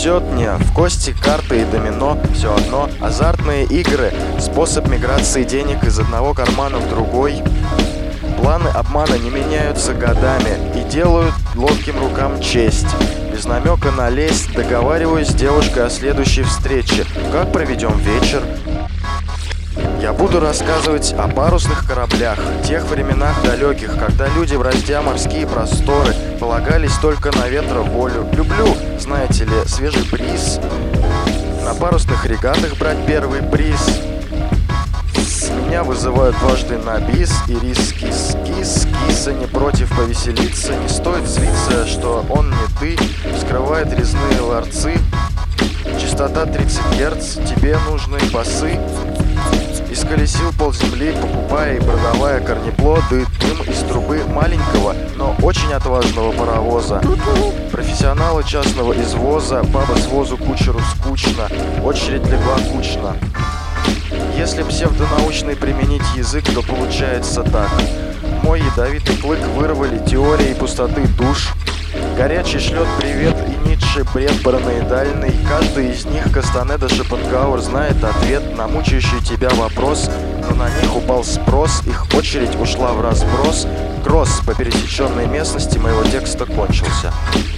везет мне в кости, карты и домино. Все одно азартные игры, способ миграции денег из одного кармана в другой. Планы обмана не меняются годами и делают ловким рукам честь. Без намека на лесть договариваюсь с девушкой о следующей встрече. Как проведем вечер? Я буду рассказывать о парусных кораблях, тех временах далеких, когда люди, браздя морские просторы, полагались только на ветроволю. Люблю, знаете ли, свежий бриз, на парусных регатах брать первый приз. С меня вызывают дважды на бис и риски. Киса не против повеселиться, не стоит злиться, что он не ты, вскрывает резные ларцы. Частота 30 Гц, тебе нужны басы. Исколесил полземли, покупая и продавая корнеплоды, дым из трубы маленького, но очень отважного паровоза. Профессионалы частного извоза, баба с возу кучеру скучно, очередь легла кучно. Если псевдонаучный применить язык, то получается так. Мой ядовитый клык вырвали теорией пустоты душ. Горячий шлет привет и Ницше бред параноидальный. Каждый из них, Кастанеда Шопенгауэр, знает ответ на мучающий тебя вопрос, но на них упал спрос, их очередь ушла в разброс. Кросс по пересеченной местности моего текста кончился.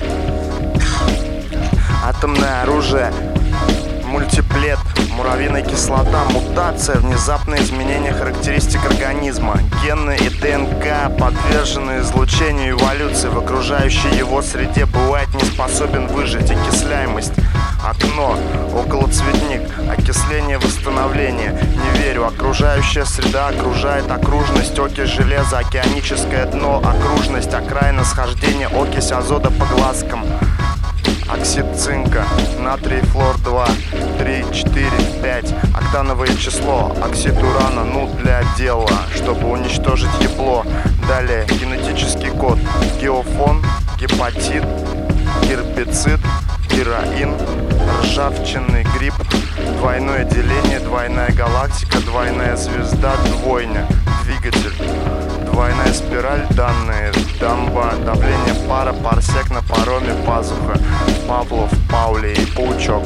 Атомное оружие, мультиплет, муравьиная кислота, мутация, внезапные изменения характеристик организма. Гены и ДНК подвержены излучению эволюции. В окружающей его среде бывает не способен выжить. Окисляемость, окно, околоцветник, окисление, восстановление. Не верю, окружающая среда окружает окружность, окись железа, океаническое дно, окружность, окраина схождения, окись азота по глазкам. Оксид цинка, натрий флор-2, 3, 4, 5, октановое число, оксид урана, для дела, чтобы уничтожить ебло. Далее генетический код, геофон, гепатит, герпецид, героин, ржавчинный гриб, двойное деление, двойная галактика, двойная звезда, двойня, двигатель. Двойная спираль, данные, дамба, давление пара, парсек на пароме, пазуха, Павлов, Паули и паучок.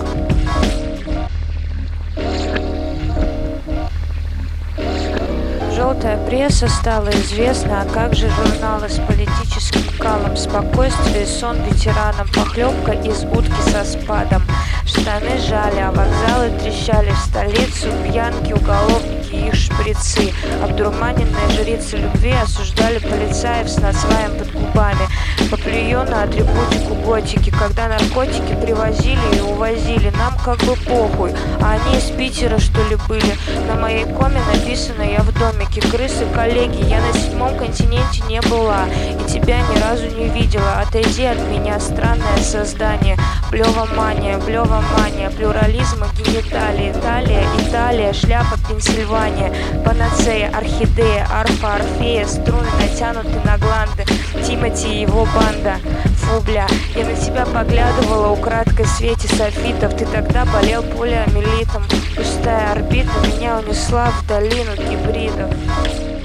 Желтая пресса стала известна, а как же журналы с политическим калом, спокойствие, сон ветеранам, похлебка из утки со спадом. Штаны жали, а вокзалы трещали в столицу, пьянки, уголовники и их шприцы. Обдурманенные жрицы любви осуждали полицаев с насваем под губами. Поплюю на атрибутику готики, когда наркотики привозили и увозили, нам как бы похуй. А они из Питера что ли были? На моей коме написано «Я в домике». Крысы, коллеги, я на 7-м континенте не была и тебя ни разу не видела. Отойди от меня, странное создание. Блевомания, плюрализма, гениталии, Италия, Италия, шляпа, Пенсильвания, панацея, орхидея, арфа, орфея, струны натянуты на гланды, Тимати и его банда. Фу, бля, я на тебя поглядывала украдкой в свете софитов, ты тогда болел полиомиелитом. Пустая орбита меня унесла в долину гибридов.